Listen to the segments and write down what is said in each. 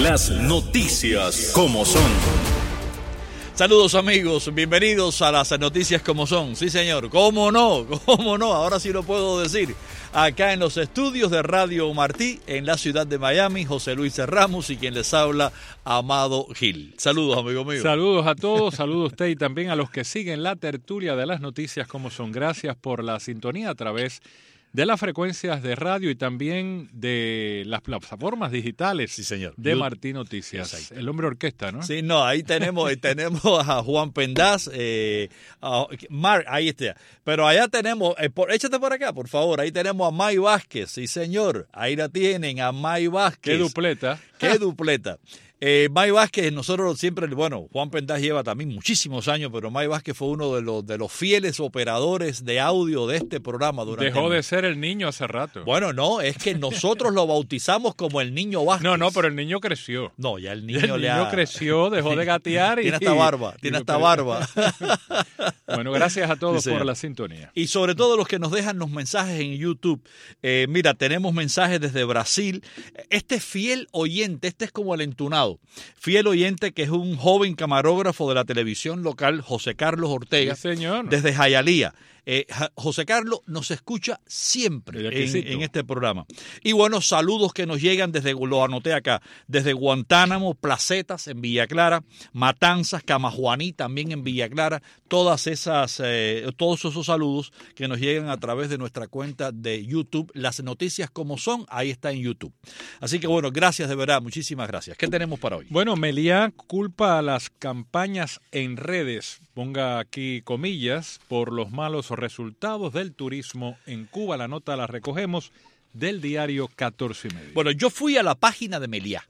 Las noticias como son. Saludos amigos, bienvenidos a las noticias como son. Sí señor, cómo no, ahora sí lo puedo decir. Acá en los estudios de Radio Martí, en la ciudad de Miami, José Luis Ramos y quien les habla, Amado Gil. Saludos, amigo mío. Saludos a todos, saludos a usted y también a los que siguen la tertulia de las noticias como son. Gracias por la sintonía a través de las frecuencias de radio y también de las plataformas digitales, sí, señor, de Martí Noticias. Exacto. El hombre orquesta, ¿no? Sí, no, ahí tenemos a Juan Pendaz, ahí está. Pero allá tenemos, échate por acá, por favor, ahí tenemos a May Vázquez, sí señor, ahí la tienen, a May Vázquez. ¡Qué dupleta! ¡Qué dupleta! May Vázquez, nosotros siempre, bueno, Juan Pendaz lleva también muchísimos años, pero May Vázquez fue uno de los fieles operadores de audio de este programa. Dejó de ser el niño hace rato. Bueno, no, es que nosotros lo bautizamos como el niño Vázquez. No, pero el niño creció. No, ya el niño creció, dejó de gatear. Tiene hasta barba. Bueno, gracias a todos por la sintonía. Y sobre todo los que nos dejan los mensajes en YouTube. Mira, tenemos mensajes desde Brasil. Este fiel oyente, este es como el entunado. Fiel oyente que es un joven camarógrafo de la televisión local, José Carlos Ortega, sí, señor. Desde Jayalía. José Carlos nos escucha siempre en este programa. Y bueno, saludos que nos llegan lo anoté acá, desde Guantánamo, Placetas en Villa Clara, Matanzas, Camajuaní también en Villa Clara, todos esos saludos que nos llegan a través de nuestra cuenta de YouTube, Las Noticias Como Son, ahí está en YouTube. Así que bueno, gracias de verdad, muchísimas gracias. ¿Qué tenemos para hoy? Bueno, Meliá culpa a las campañas en redes, ponga aquí comillas, por los malos resultados del turismo en Cuba. La nota la recogemos del diario 14 y medio. Bueno, yo fui a la página de Meliá.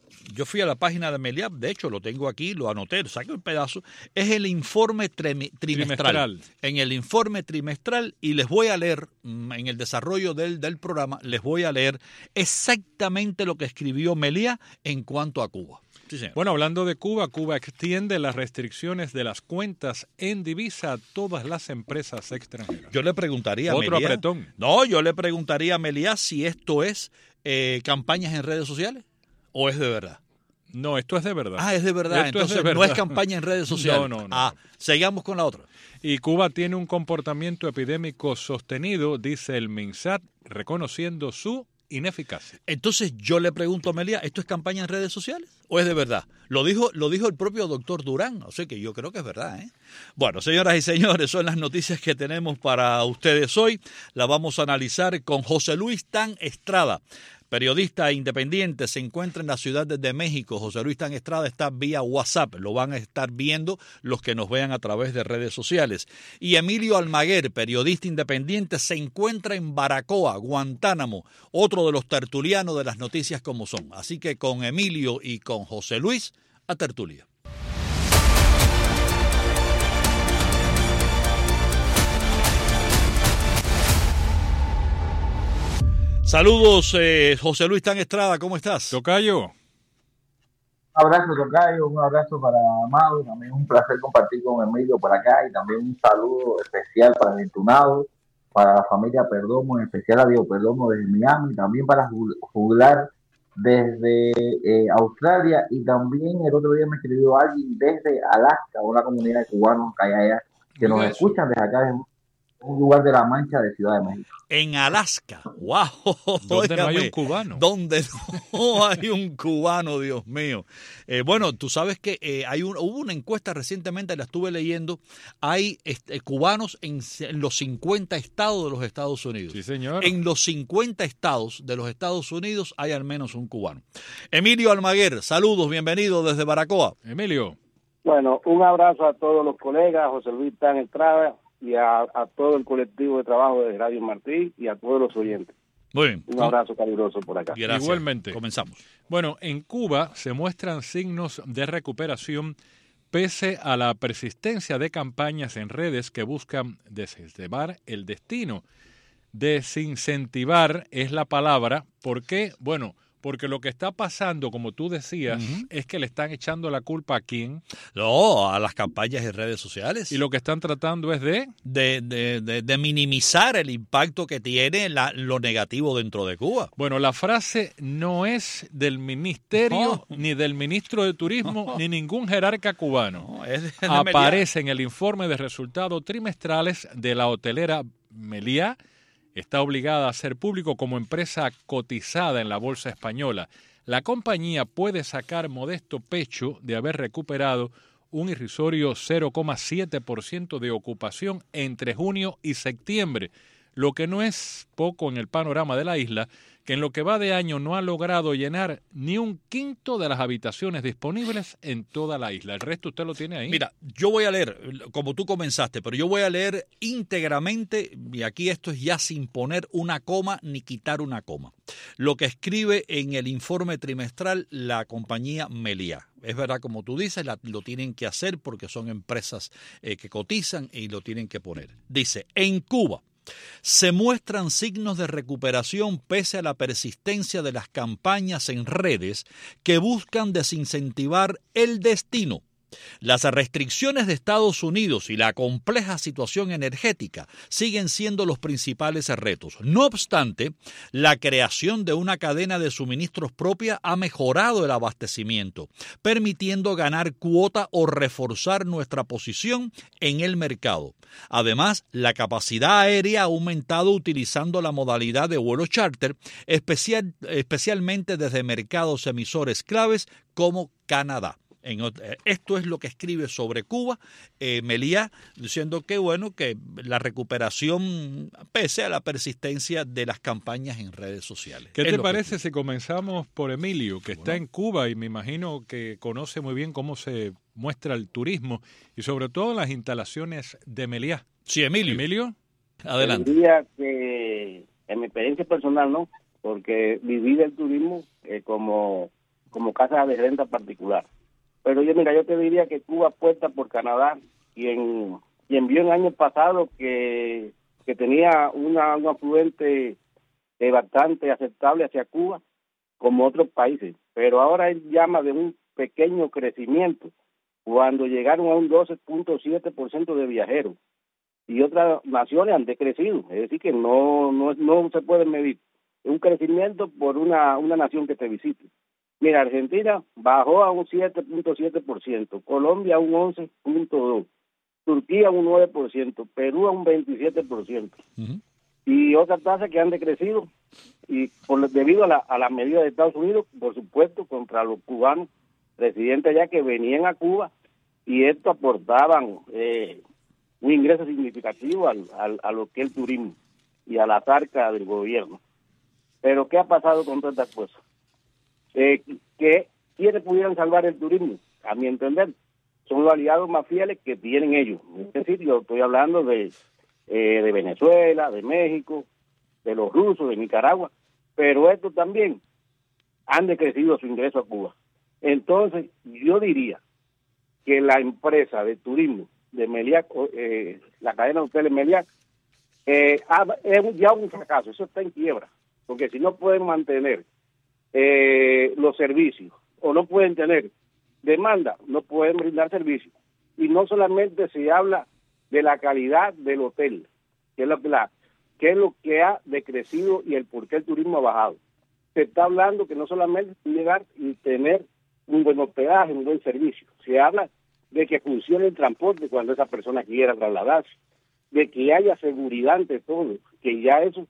De hecho lo tengo aquí, lo anoté, saqué un pedazo. Es el informe trimestral. En el informe trimestral, y les voy a leer, en el desarrollo del programa, les voy a leer exactamente lo que escribió Meliá en cuanto a Cuba. Sí, bueno, hablando de Cuba, Cuba extiende las restricciones de las cuentas en divisa a todas las empresas extranjeras. Yo le preguntaría a Otro Meliá, apretón. No, yo le preguntaría a Meliá si esto es campañas en redes sociales o es de verdad. No, esto es de verdad. Ah, es de verdad. Entonces no es campaña en redes sociales. No. Sigamos con la otra. Y Cuba tiene un comportamiento epidémico sostenido, dice el MINSAT, reconociendo su ineficacia. Entonces yo le pregunto a Meliá, ¿esto es campaña en redes sociales o es de verdad? Lo dijo el propio doctor Durán, o sea que yo creo que es verdad, ¿eh? Bueno, señoras y señores, son las noticias que tenemos para ustedes hoy. La vamos a analizar con José Luis Tan Estrada, periodista independiente, se encuentra en la Ciudad de México. José Luis Tan Estrada está vía WhatsApp, lo van a estar viendo los que nos vean a través de redes sociales. Y Emilio Almaguer, periodista independiente, se encuentra en Baracoa, Guantánamo, otro de los tertulianos de las noticias como son. Así que con Emilio y con José Luis, a tertulia. Saludos, José Luis Tan Estrada, ¿cómo estás? Tocayo. Un abrazo, Tocayo, un abrazo para Amado, también un placer compartir con Emilio por acá y también un saludo especial para el entunado, para la familia Perdomo, en especial a Diego Perdomo desde Miami, también para Juglar desde Australia y también el otro día me escribió alguien desde Alaska, una comunidad de cubanos que hay allá que nos escuchan desde acá, desde un lugar de La Mancha de Ciudad de México. En Alaska, wow. ¿Dónde no hay un cubano? Donde no hay un cubano, Dios mío. Bueno, tú sabes que hubo una encuesta recientemente, la estuve leyendo, hay cubanos en los 50 estados de los Estados Unidos. Sí, señor. En los 50 estados de los Estados Unidos hay al menos un cubano. Emilio Almaguer, saludos, bienvenido desde Baracoa. Emilio. Bueno, un abrazo a todos los colegas, José Luis Tan Estrada, y a todo el colectivo de trabajo de Radio Martí y a todos los oyentes. Muy bien. Un abrazo caluroso por acá. Gracias. Igualmente. Comenzamos. Bueno, en Cuba se muestran signos de recuperación pese a la persistencia de campañas en redes que buscan desincentivar el destino. Desincentivar es la palabra. ¿Por qué? Bueno, Porque lo que está pasando, como tú decías, es que le están echando la culpa a quién. No, a las campañas en redes sociales. Y lo que están tratando es de minimizar el impacto que tiene lo negativo dentro de Cuba. Bueno, la frase no es del ministerio, ni del ministro de Turismo, ni ningún jerarca cubano. No, es de Aparece en el informe de resultados trimestrales de la hotelera Meliá. Está obligada a ser público como empresa cotizada en la bolsa española. La compañía puede sacar modesto pecho de haber recuperado un irrisorio 0,7% de ocupación entre junio y septiembre, lo que no es poco en el panorama de la isla, que en lo que va de año no ha logrado llenar ni un quinto de las habitaciones disponibles en toda la isla. El resto usted lo tiene ahí. Mira, yo voy a leer, como tú comenzaste, pero yo voy a leer íntegramente, y aquí esto es ya sin poner una coma ni quitar una coma, lo que escribe en el informe trimestral la compañía Meliá. Es verdad, como tú dices, lo tienen que hacer porque son empresas que cotizan y lo tienen que poner. Dice, en Cuba se muestran signos de recuperación pese a la persistencia de las campañas en redes que buscan desincentivar el destino. Las restricciones de Estados Unidos y la compleja situación energética siguen siendo los principales retos. No obstante, la creación de una cadena de suministros propia ha mejorado el abastecimiento, permitiendo ganar cuota o reforzar nuestra posición en el mercado. Además, la capacidad aérea ha aumentado utilizando la modalidad de vuelo charter, especialmente desde mercados emisores claves como Canadá. Esto es lo que escribe sobre Cuba Meliá, diciendo que bueno, que la recuperación pese a la persistencia de las campañas en redes sociales. ¿Qué te parece si comenzamos por Emilio, que está en Cuba y me imagino que conoce muy bien cómo se muestra el turismo y sobre todo las instalaciones de Meliá? Sí, Emilio. Emilio, adelante. Diría que en mi experiencia personal, ¿no? Porque viví del turismo como casa de renta particular. Pero yo te diría que Cuba apuesta por Canadá, quien vio en años pasados que tenía un afluente bastante aceptable hacia Cuba, como otros países. Pero ahora él llama de un pequeño crecimiento, cuando llegaron a un 12.7% de viajeros. Y otras naciones han decrecido, es decir, que no se puede medir. Es un crecimiento por una nación que te visite. Mira, Argentina bajó a un 7.7%, Colombia a un 11.2%, Turquía a un 9%, Perú a un 27%. Uh-huh. Y otras tasas que han decrecido, y debido a la medida de Estados Unidos, por supuesto, contra los cubanos residentes allá que venían a Cuba, y esto aportaban un ingreso significativo a lo que es el turismo y a las arcas del gobierno. Pero ¿qué ha pasado con todas estas cosas? Que quienes pudieran salvar el turismo, a mi entender, son los aliados más fieles que tienen ellos. Es decir, yo estoy hablando de Venezuela, de México, de los rusos, de Nicaragua, pero estos también han decrecido su ingreso a Cuba. Entonces, yo diría que la empresa de turismo de Meliá, la cadena de hoteles Meliá, es ya un fracaso, eso está en quiebra, porque si no pueden mantener los servicios o no pueden tener demanda, no pueden brindar servicios. Y no solamente se habla de la calidad del hotel, que es lo que ha decrecido y el por qué el turismo ha bajado. Se está hablando que no solamente llegar y tener un buen hospedaje, un buen servicio, se habla de que funcione el transporte cuando esa persona quiera trasladarse, de que haya seguridad ante todo, que ya eso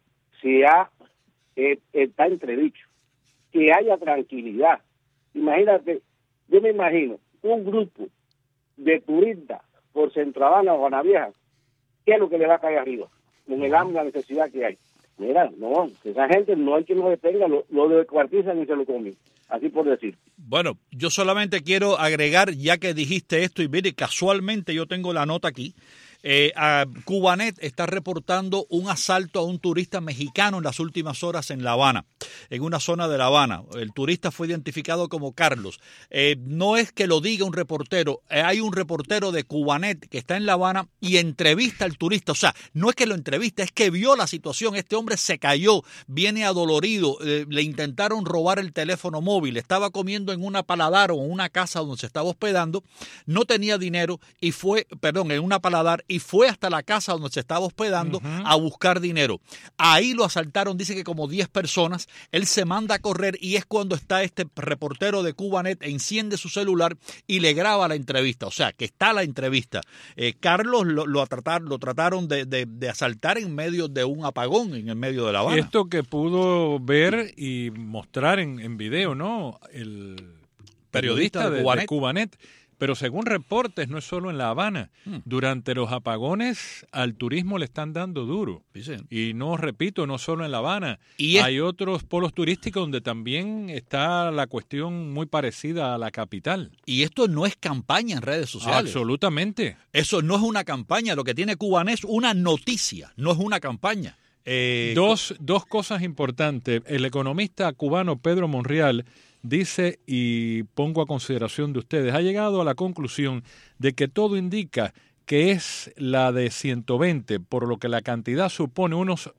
está entredicho, que haya tranquilidad. Imagínate, yo me imagino un grupo de turistas por Centro Habana o Juana Vieja, ¿qué es lo que le va a caer arriba? En el hambre, la necesidad que hay. Mira, no, esa gente no hay quien lo detenga, lo descuartizan y se lo comen, así por decir. Bueno, yo solamente quiero agregar, ya que dijiste esto, y mire, casualmente yo tengo la nota aquí, Cubanet está reportando un asalto a un turista mexicano en las últimas horas en La Habana, en una zona de La Habana. El turista fue identificado como Carlos. No es que lo diga un reportero, hay un reportero de Cubanet que está en La Habana y entrevista al turista. O sea, no es que lo entrevista, es que vio la situación. Este hombre se cayó, viene adolorido, le intentaron robar el teléfono móvil, estaba comiendo en una paladar o en una casa donde se estaba hospedando, no tenía dinero y fue, en una paladar, y fue hasta la casa donde se estaba hospedando a buscar dinero. Ahí lo asaltaron, dice que como 10 personas, él se manda a correr y es cuando está este reportero de Cubanet, enciende su celular y le graba la entrevista. O sea, que está la entrevista. Carlos lo trataron de asaltar en medio de un apagón, en el medio de La Habana. Esto que pudo ver y mostrar en video, ¿no? El periodista de Cubanet. Pero según reportes, no es solo en La Habana. Durante los apagones al turismo le están dando duro. Sí. Y no, repito, no solo en La Habana. Hay otros polos turísticos donde también está la cuestión muy parecida a la capital. Y esto no es campaña en redes sociales. Absolutamente. Eso no es una campaña. Lo que tiene Cubanet es una noticia, no es una campaña. Dos cosas importantes. El economista cubano Pedro Monreal dice, y pongo a consideración de ustedes, ha llegado a la conclusión de que todo indica que es la de 120, por lo que la cantidad supone unos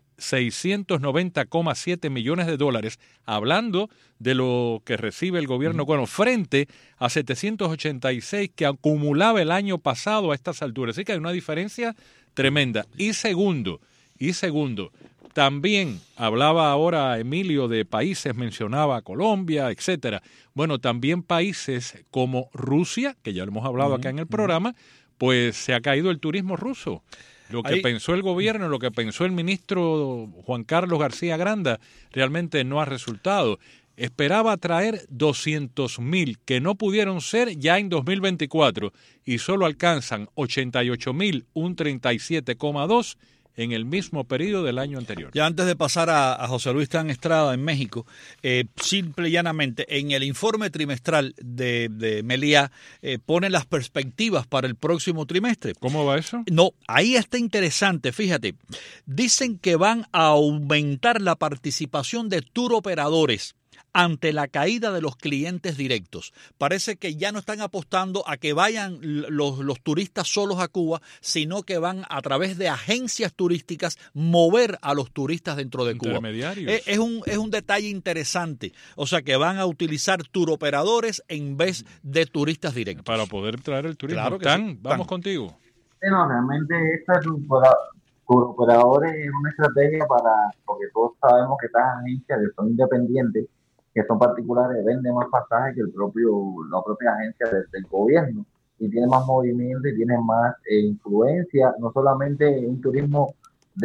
690,7 millones de dólares, hablando de lo que recibe el gobierno cubano, frente a 786 que acumulaba el año pasado a estas alturas. Así que hay una diferencia tremenda. Y segundo, también hablaba ahora Emilio de países, mencionaba Colombia, etcétera. Bueno, también países como Rusia, que ya lo hemos hablado acá en el programa, pues se ha caído el turismo ruso. Lo que pensó el gobierno, lo que pensó el ministro Juan Carlos García Granda, realmente no ha resultado. Esperaba traer 200,000, que no pudieron ser ya en 2024, y solo alcanzan 88,000, un 37,2%, en el mismo periodo del año anterior. Ya antes de pasar a José Luis Tan Estrada en México, simple y llanamente, en el informe trimestral de Meliá pone las perspectivas para el próximo trimestre. ¿Cómo va eso? No, ahí está interesante, fíjate. Dicen que van a aumentar la participación de tour operadores ante la caída de los clientes directos. Parece que ya no están apostando a que vayan los turistas solos a Cuba, sino que van a través de agencias turísticas mover a los turistas dentro de Cuba. Intermediarios. Es un detalle interesante. O sea, que van a utilizar tour operadores en vez de turistas directos. Para poder traer el turismo. Claro que Tan, sí. vamos contigo. No, realmente esta tour operadores es una estrategia porque todos sabemos que estas agencias que son independientes, que son particulares, venden más pasajes que la propia agencia del gobierno, y tiene más movimiento y tiene más influencia, no solamente en un turismo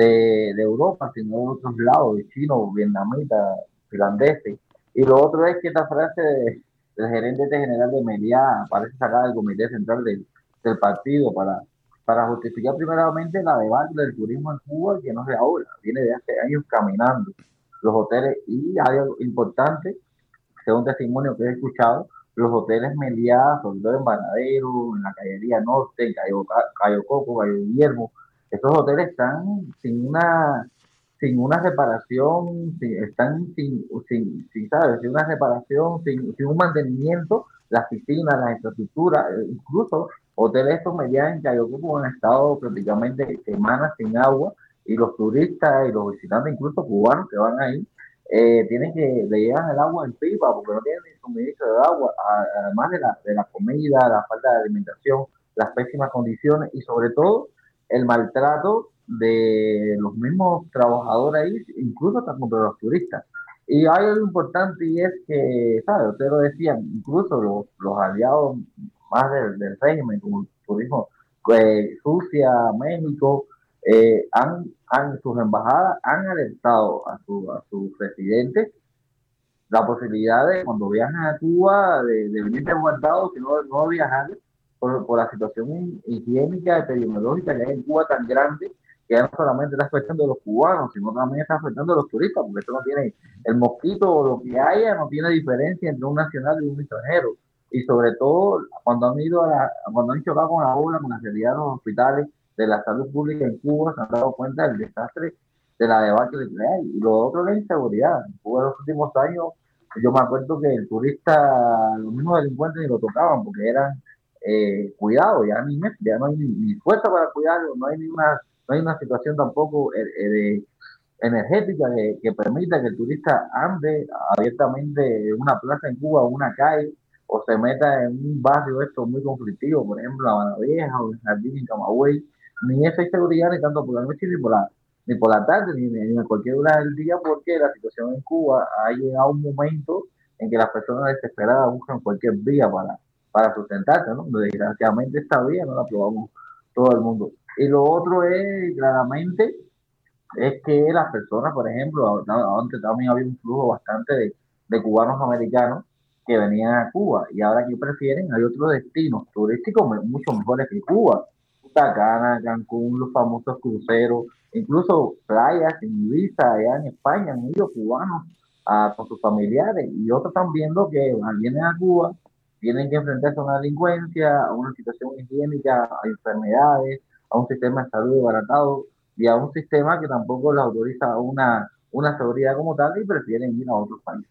de Europa, sino de otros lados, de chinos, vietnamitas, finlandeses. Y lo otro es que esta frase del gerente general de Meliá parece sacada del comité central del partido para justificar primeramente la debacle del turismo en Cuba, que no es de ahora, viene de hace años caminando. Los hoteles, y algo importante, según testimonio que he escuchado, los hoteles Meliá, sobre todo en Varadero, en la Callería Norte, en Cayo Coco, Cayo Guillermo, estos hoteles están sin una reparación, sin una reparación, sin un mantenimiento, las piscinas, las infraestructuras, incluso hoteles estos Meliá en Cayo Coco han estado prácticamente semanas sin agua, y los turistas y los visitantes, incluso cubanos que van ahí, le llegan el agua en pipa porque no tienen ni suministro de agua, además de la comida, la falta de alimentación, las pésimas condiciones y sobre todo el maltrato de los mismos trabajadores ahí, incluso hasta contra los turistas. Y hay algo importante, y es que, ¿sabes? Ustedes lo decían, incluso los aliados más del régimen, como el turismo, Rusia, México, sus embajadas han alertado a sus residentes la posibilidad de, cuando viajan a Cuba, de venir resguardados, sino no viajar por la situación higiénica, epidemiológica que hay en Cuba tan grande, que ya no solamente está afectando a los cubanos, sino también está afectando a los turistas, porque esto no tiene, el mosquito o lo que haya no tiene diferencia entre un nacional y un extranjero. Y sobre todo cuando han chocado con la ola, con la realidad de los hospitales de la salud pública en Cuba se han dado cuenta del desastre de la debacle que hay. Y lo otro es la inseguridad. En Cuba en los últimos años, yo me acuerdo que el turista, los mismos delincuentes ni lo tocaban porque eran cuidados, ya no hay ni fuerza para cuidarlo, no hay una situación tampoco energética que permita que el turista ande abiertamente en una plaza en Cuba o una calle o se meta en un barrio esto muy conflictivo, por ejemplo, La Habana Vieja o el Jardín en Camagüey. Ni esa inseguridad ni tanto por la noche ni por la tarde ni en cualquier hora del día, porque la situación en Cuba ha llegado a un momento en que las personas desesperadas buscan cualquier vía para sustentarse, ¿no? Desgraciadamente esta vía no la aprobamos todo el mundo. Y lo otro es claramente es que las personas, por ejemplo, antes también había un flujo bastante de cubanos americanos que venían a Cuba y ahora que prefieren, hay otros destinos turísticos mucho mejores que Cuba. Punta Cana, Cancún, los famosos cruceros, incluso playas en Ibiza, allá en España, han ido cubanos con sus familiares y otros están viendo que vienen a Cuba, tienen que enfrentarse a una delincuencia, a una situación higiénica, a enfermedades, a un sistema de salud desbaratado y a un sistema que tampoco les autoriza una seguridad como tal y prefieren ir a otros países.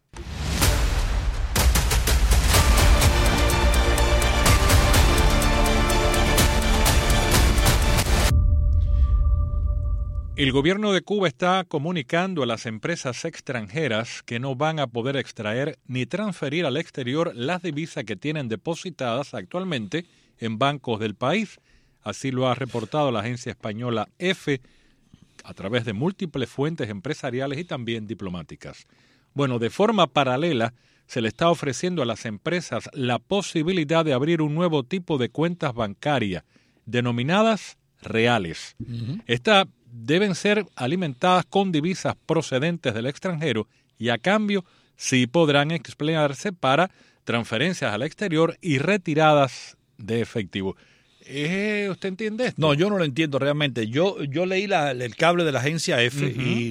El gobierno de Cuba está comunicando a las empresas extranjeras que no van a poder extraer ni transferir al exterior las divisas que tienen depositadas actualmente en bancos del país. Así lo ha reportado la agencia española EFE a través de múltiples fuentes empresariales y también diplomáticas. Bueno, de forma paralela, se le está ofreciendo a las empresas la posibilidad de abrir un nuevo tipo de cuentas bancarias, denominadas reales. Estas deben ser alimentadas con divisas procedentes del extranjero y a cambio sí podrán emplearse para transferencias al exterior y retiradas de efectivo. ¿Usted entiende esto? No, yo no lo entiendo realmente. Yo leí el cable de la agencia EFE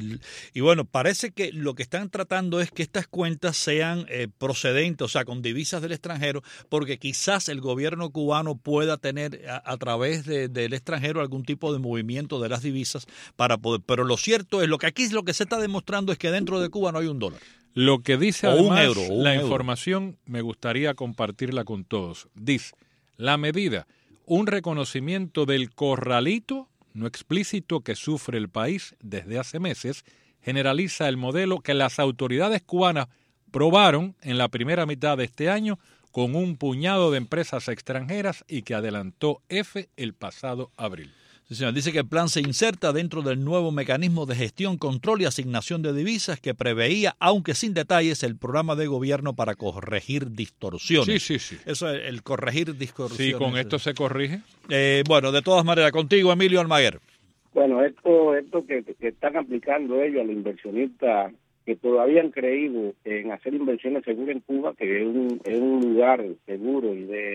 y bueno, parece que lo que están tratando es que estas cuentas sean procedentes, o sea, con divisas del extranjero, porque quizás el gobierno cubano pueda tener a través del extranjero algún tipo de movimiento de las divisas para poder. Pero lo cierto es, lo que se está demostrando es que dentro de Cuba no hay un dólar. Lo que dice además la información, me gustaría compartirla con todos. Dice, la medida, un reconocimiento del corralito no explícito que sufre el país desde hace meses, generaliza el modelo que las autoridades cubanas probaron en la primera mitad de este año con un puñado de empresas extranjeras y que adelantó EFE el pasado abril. Sí, señor. Dice que el plan se inserta dentro del nuevo mecanismo de gestión, control y asignación de divisas que preveía, aunque sin detalles, el programa de gobierno para corregir distorsiones. Sí. Eso es el corregir distorsiones. Sí, con esto se corrige. Bueno, de todas maneras, contigo, Emilio Almaguer. Bueno, esto que están aplicando ellos a los inversionistas que todavía han creído en hacer inversiones seguras en Cuba, que es un lugar seguro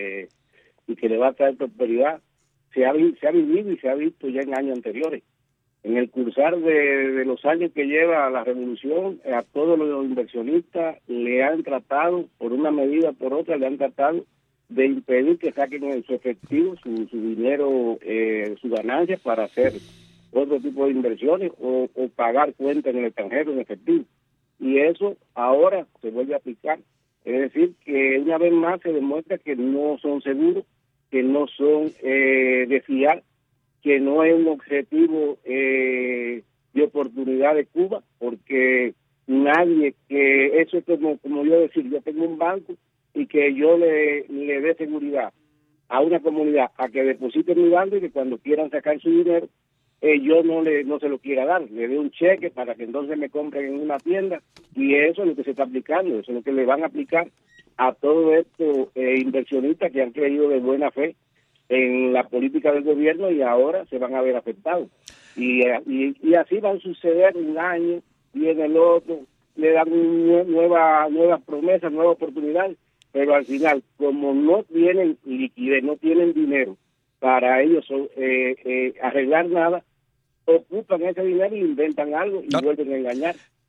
y que le va a traer prosperidad, se ha vivido y se ha visto ya en años anteriores. En el cursar de los años que lleva la revolución, a todos los inversionistas le han tratado, por una medida o por otra, le han tratado de impedir que saquen su efectivo, su dinero, su ganancia para hacer otro tipo de inversiones o pagar cuentas en el extranjero en efectivo. Y eso ahora se vuelve a aplicar. Es decir, que una vez más se demuestra que no son seguros, que no son de fiar, que no es un objetivo de oportunidad de Cuba, porque nadie, que eso es como yo decir, yo tengo un banco y que yo le dé seguridad a una comunidad a que deposite en mi banco y que cuando quieran sacar su dinero, yo no se lo quiera dar, le dé un cheque para que entonces me compren en una tienda, y eso es lo que se está aplicando, eso es lo que le van a aplicar a todos estos inversionistas que han creído de buena fe en la política del gobierno y ahora se van a ver afectados. Y así van a suceder un año, viene el otro, le dan nuevas promesas, nuevas oportunidades, pero al final, como no tienen liquidez, no tienen dinero para ellos arreglar nada, ocupan ese dinero y inventan algo y vuelven a engañar.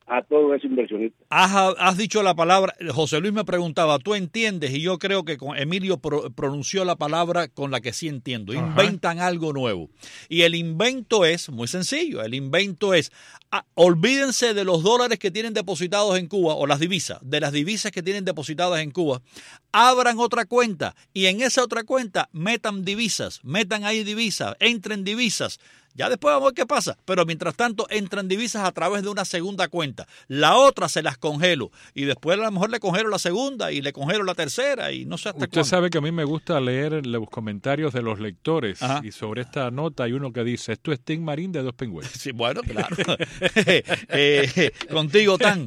a todos esos inversionistas. Has dicho la palabra, José Luis me preguntaba, ¿tú entiendes? Y yo creo que con Emilio pronunció la palabra con la que sí entiendo. Ajá. Inventan algo nuevo. Y el invento es muy sencillo. El invento es, olvídense de los dólares que tienen depositados en Cuba, o las divisas, de las divisas que tienen depositadas en Cuba. Abran otra cuenta y en esa otra cuenta metan divisas, metan ahí divisas, entren divisas. Ya después vamos a ver qué pasa, pero mientras tanto entran divisas a través de una segunda cuenta. La otra se las congelo y después a lo mejor le congelo la segunda y le congelo la tercera y no sé hasta Usted cuándo. sabe que a mí me gusta leer los comentarios de los lectores. Ajá. Y sobre esta nota hay uno que dice, esto es Tim Marín de Dos Pingües. Sí, bueno, claro. Contigo, Tan.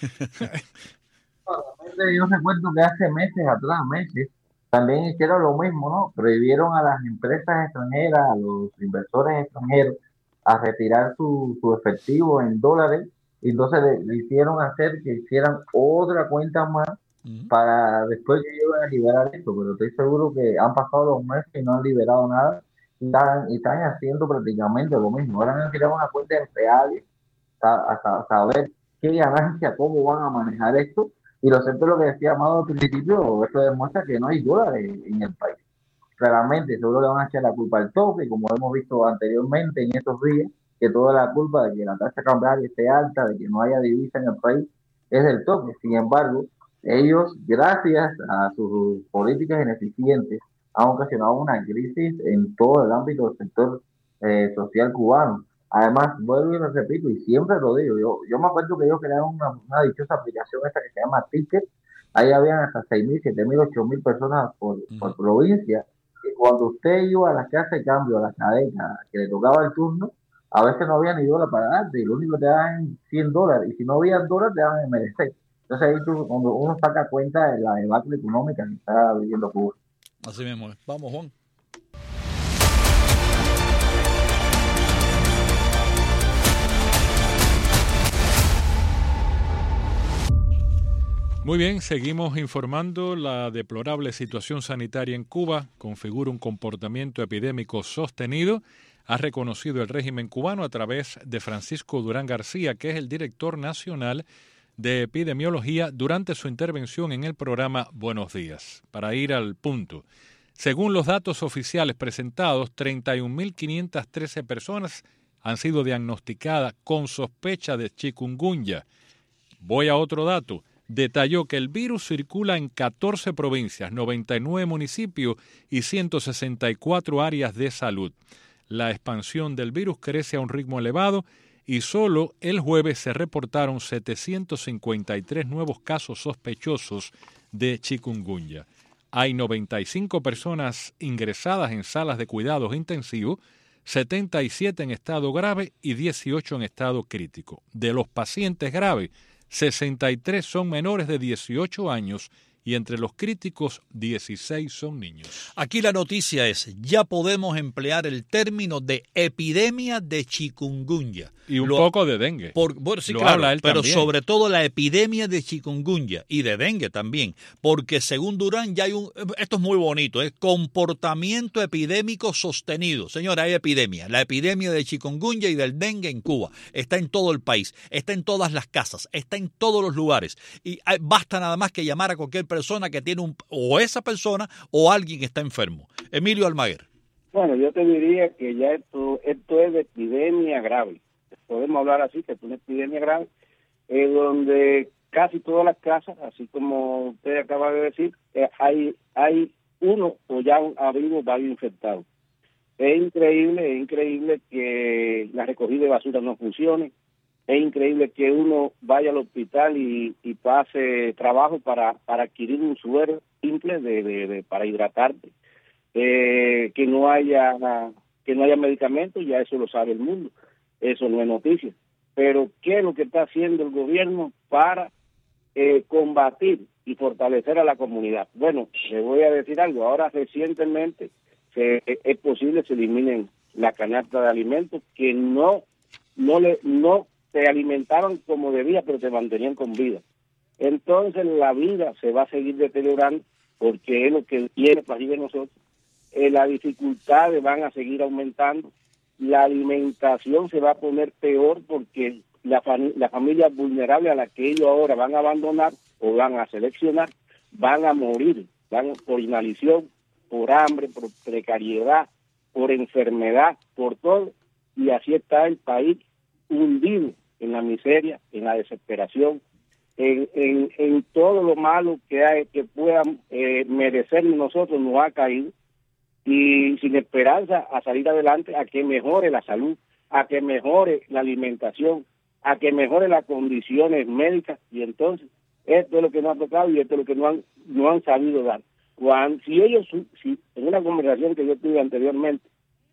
Yo recuerdo que hace meses también hicieron lo mismo, ¿no? Prohibieron a las empresas extranjeras, a los inversores extranjeros, a retirar su efectivo en dólares, y entonces le hicieron hacer que hicieran otra cuenta más para después que iban a liberar esto, pero estoy seguro que han pasado los meses y no han liberado nada, y están haciendo prácticamente lo mismo. Ahora han tirado una cuenta en reales a saber qué ganancia, cómo van a manejar esto. Y lo cierto es lo que decía Amado al principio, esto demuestra que no hay dólares en el país. Claramente, seguro le van a echar la culpa al toque, como hemos visto anteriormente en estos días, que toda la culpa de que la tasa cambiaria esté alta, de que no haya divisa en el país, es del toque. Sin embargo, ellos, gracias a sus políticas ineficientes, han ocasionado una crisis en todo el ámbito del sector social cubano. Además, vuelvo y lo repito, y siempre lo digo, yo me acuerdo que ellos crearon una dichosa aplicación esta que se llama Ticket. Ahí habían hasta 6.000, 7.000, 8.000 personas por provincia, y cuando usted iba a la casa de cambio, a la cadena, que le tocaba el turno, a veces no había ni dólar para darte, y lo único que te daban $100, y si no había dólar te daban MDC. Entonces ahí cuando uno saca cuenta de la debacle económica que está viviendo Cuba. Así mismo es. Vamos, Juan. Muy bien, seguimos informando. La deplorable situación sanitaria en Cuba configura un comportamiento epidémico sostenido. Ha reconocido el régimen cubano a través de Francisco Durán García, que es el director nacional de epidemiología, durante su intervención en el programa Buenos Días. Para ir al punto, según los datos oficiales presentados, 31.513 personas han sido diagnosticadas con sospecha de chikungunya. Voy a otro dato. Detalló que el virus circula en 14 provincias, 99 municipios y 164 áreas de salud. La expansión del virus crece a un ritmo elevado y solo el jueves se reportaron 753 nuevos casos sospechosos de chikungunya. Hay 95 personas ingresadas en salas de cuidados intensivos, 77 en estado grave y 18 en estado crítico. De los pacientes graves, 63 son menores de 18 años y entre los críticos 16 son niños. Aquí la noticia es, ya podemos emplear el término de epidemia de chikungunya. Y un poco de dengue. Bueno, sí, Lo claro, habla él pero también. sobre todo la epidemia de chikungunya y de dengue también, porque según Durán ya hay esto es muy bonito, es comportamiento epidémico sostenido. Señora, hay epidemia. La epidemia de chikungunya y del dengue en Cuba está en todo el país, está en todas las casas, está en todos los lugares. Y basta nada más que llamar a cualquier persona que tiene o esa persona o alguien que está enfermo. Emilio Almaguer. Bueno, yo te diría que ya esto es de epidemia grave. Podemos hablar así, que es una epidemia grave, donde casi todas las casas, así como usted acaba de decir, hay uno o ya ha habido varios infectados. Es increíble que la recogida de basura no funcione. Es increíble que uno vaya al hospital y pase trabajo para adquirir un suero simple para hidratarte. Que no haya medicamentos, ya eso lo sabe el mundo. Eso no es noticia. Pero ¿qué es lo que está haciendo el gobierno para combatir y fortalecer a la comunidad? Bueno, le voy a decir algo. Ahora recientemente es posible que se eliminen la canasta de alimentos que no se alimentaban como debía, pero se mantenían con vida. Entonces la vida se va a seguir deteriorando porque es lo que viene para arriba de nosotros. Las dificultades van a seguir aumentando. La alimentación se va a poner peor porque la familia vulnerable a la que ellos ahora van a abandonar o van a seleccionar, van a morir, van por inanición, por hambre, por precariedad, por enfermedad, por todo, y así está el país hundido en la miseria, en la desesperación, en todo lo malo que puedan merecer nosotros nos ha caído, y sin esperanza a salir adelante, a que mejore la salud, a que mejore la alimentación, a que mejore las condiciones médicas, y entonces esto es lo que nos ha tocado y esto es lo que no han sabido dar. Si en una conversación que yo tuve anteriormente,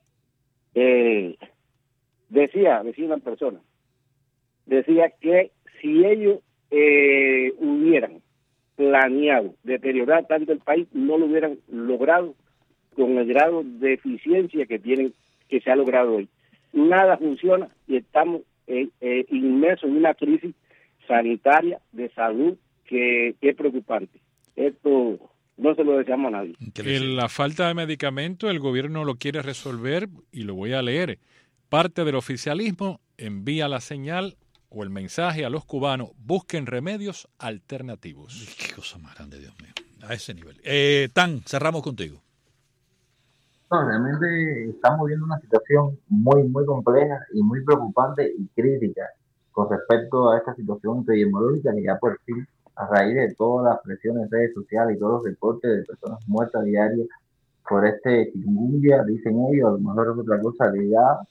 decía una persona, decía que si ellos hubieran planeado deteriorar tanto el país, no lo hubieran logrado con el grado de eficiencia que se ha logrado hoy. Nada funciona y estamos inmersos en una crisis sanitaria de salud que es preocupante. Esto no se lo deseamos a nadie. La falta de medicamentos, el gobierno lo quiere resolver, y lo voy a leer. Parte del oficialismo envía la señal o el mensaje a los cubanos: busquen remedios alternativos. Qué cosa más grande, Dios mío, a ese nivel. Tan, cerramos contigo. No, realmente estamos viendo una situación muy, muy compleja y muy preocupante y crítica con respecto a esta situación epidemiológica, que ya por fin, a raíz de todas las presiones de redes sociales y todos los reportes de personas muertas diarias por este chikungunya, dicen ellos, a lo mejor es otra cosa, que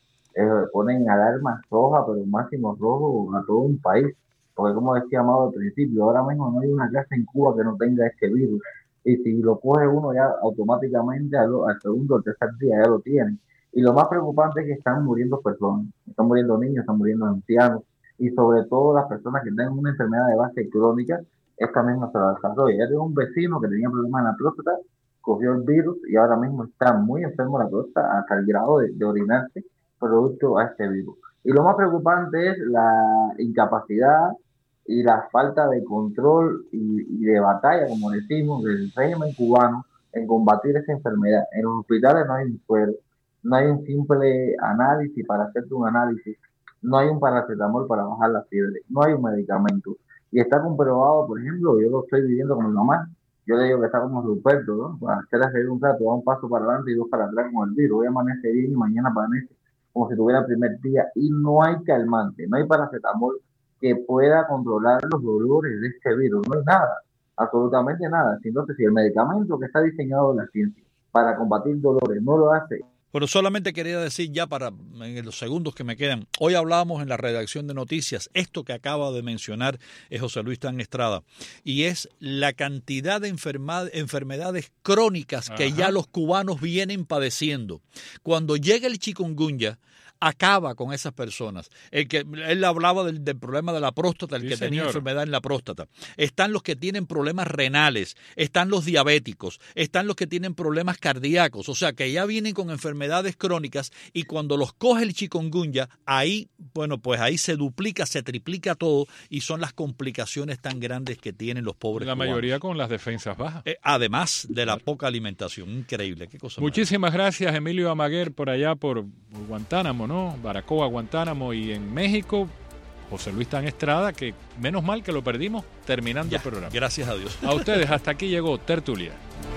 ya ponen alarmas rojas, pero máximo rojo a todo un país, porque como decía Amado al principio, ahora mismo no hay una casa en Cuba que no tenga este virus, y si lo coge uno ya automáticamente al segundo o tercer día ya lo tienen. Y lo más preocupante es que están muriendo personas, están muriendo niños, están muriendo ancianos, y sobre todo las personas que tengan una enfermedad de base crónica, esta misma se la desarrolla. Ya tengo un vecino que tenía problemas en la próstata, cogió el virus y ahora mismo está muy enfermo de la próstata hasta el grado de orinarse producto a este virus. Y lo más preocupante es la incapacidad y la falta de control y de batalla, como decimos, del régimen cubano en combatir esa enfermedad. En los hospitales no hay un suero, no hay un simple análisis para hacerte un análisis, no hay un paracetamol para bajar la fiebre, no hay un medicamento. Y está comprobado, por ejemplo, yo lo estoy viviendo con mi mamá, yo le digo que está como Ruperto, ¿no? Para hacer hacer un rato, da un paso para adelante y dos para atrás con el virus. Hoy amanece bien y mañana amanece como si tuviera el primer día, y no hay calmante, no hay paracetamol que pueda controlar los dolores de este virus, no hay nada, absolutamente nada. Entonces, si el medicamento que está diseñado en la ciencia para combatir dolores no lo hace. Bueno, solamente quería decir ya en los segundos que me quedan, hoy hablábamos en la redacción de noticias, esto que acaba de mencionar es José Luis Tan Estrada, y es la cantidad de enfermedades crónicas que ya los cubanos vienen padeciendo. Cuando llega el chikungunya, acaba con esas personas. Él hablaba del problema de la próstata, el que tenía enfermedad en la próstata. Están los que tienen problemas renales, están los diabéticos, están los que tienen problemas cardíacos, o sea que ya vienen con enfermedades crónicas, y cuando los coge el chikungunya, ahí se duplica, se triplica todo, y son las complicaciones tan grandes que tienen los pobres La cubanos. mayoría con las defensas bajas. Además de la poca alimentación. Increíble, qué cosa. Muchísimas gracias, Emilio Amaguer, por allá por Guantánamo, ¿no? Baracoa, Guantánamo, y en México, José Luis Tan Estrada, que menos mal que lo perdimos terminando el programa. Gracias a Dios. A ustedes, hasta aquí llegó Tertulia.